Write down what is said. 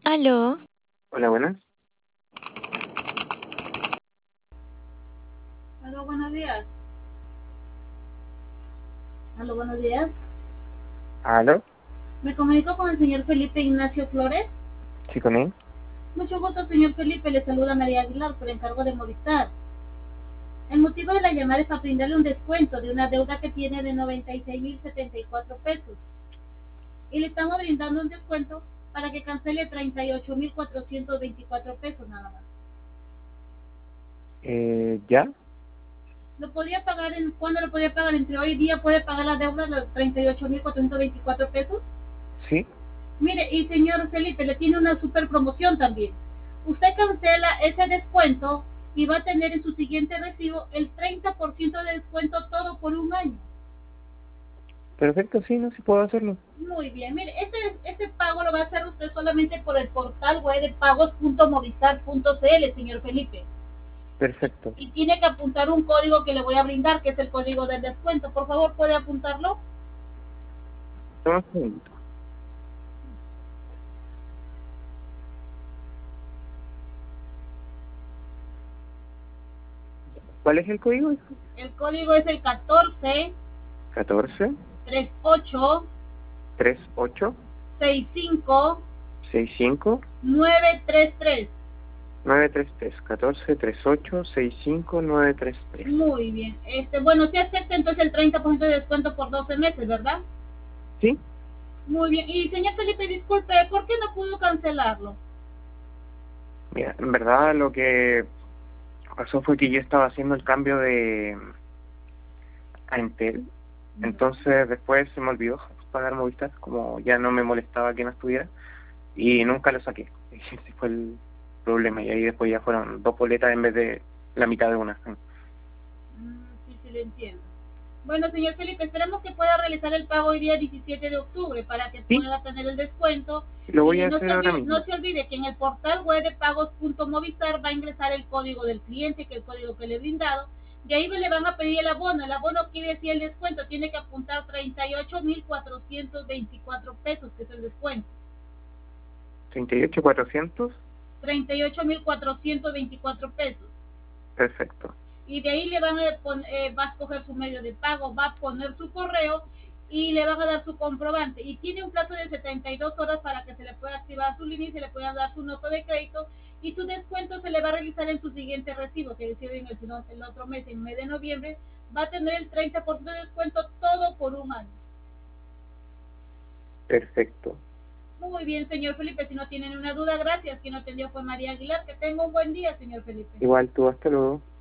Aló, Hola, buenas. Aló, buenos días. Aló, buenos días. ¿Aló? Me comunico con el señor Felipe Ignacio Flores. ¿Sí con él? Mucho gusto, señor Felipe. Le saluda María Aguilar por encargo de Movistar. El motivo de la llamada es para brindarle un descuento de una deuda que tiene de 96.074 pesos. Y le estamos brindando un descuento para que cancele 38.424 pesos nada más. ¿Ya? ¿Lo podría pagar cuándo lo podría pagar? Entre hoy y día puede pagar la deuda de los 38.424 pesos. ¿Sí? Mire, y señor Felipe, le tiene una super promoción también. Usted cancela ese descuento y va a tener en su siguiente recibo el 30% de descuento todo por un año. Perfecto, sí, no, sí puedo hacerlo. Muy bien, mire, ese pago lo va a hacer usted solamente por el portal web de pagos.movistar.cl, señor Felipe. Perfecto. Y tiene que apuntar un código que le voy a brindar, que es el código del descuento. Por favor, ¿puede apuntarlo? Toma un segundito. ¿Cuál es el código? El código es el 14 14 38 38 65 65 933. 933. 14 38 65 933. Muy bien. Bueno, si acepta entonces el 30% de descuento por 12 meses, ¿verdad? ¿Sí? Muy bien. Y señor Felipe, disculpe, ¿por qué no pudo cancelarlo? Mira, en verdad lo que pasó fue que yo estaba haciendo el cambio a Entel. Entonces después se me olvidó pagar Movistar, como ya no me molestaba que no estuviera. Y nunca lo saqué. Ese fue el problema. Y ahí después ya fueron dos boletas en vez de la mitad de una. Sí, sí, le entiendo. Bueno, señor Felipe, esperamos que pueda realizar el pago hoy día 17 de octubre para que Sí, pueda tener el descuento. lo voy Y a hacer ahora no mismo. se olvide que en el portal web de pagos.movistar va a ingresar el código del cliente, que es el código que le he brindado. De ahí le van a pedir el abono. El abono quiere decir el descuento. Tiene que apuntar 38.424 pesos, que es el descuento. 38.400. 38.424 pesos. Perfecto. Y de ahí le van a va a escoger su medio de pago, va a poner su correo y le van a dar su comprobante. Y tiene un plazo de 72 horas para que se le pueda activar su línea y se le pueda dar su nota de crédito. Y su descuento se le va a realizar en su siguiente recibo, que decide en el otro mes, en el mes de noviembre, va a tener el 30% de descuento todo por un año. Perfecto. Muy bien, señor Felipe, si no tienen una duda, gracias. Quien no atendió fue María Aguilar. Que tenga un buen día, señor Felipe. Igual tú, hasta luego.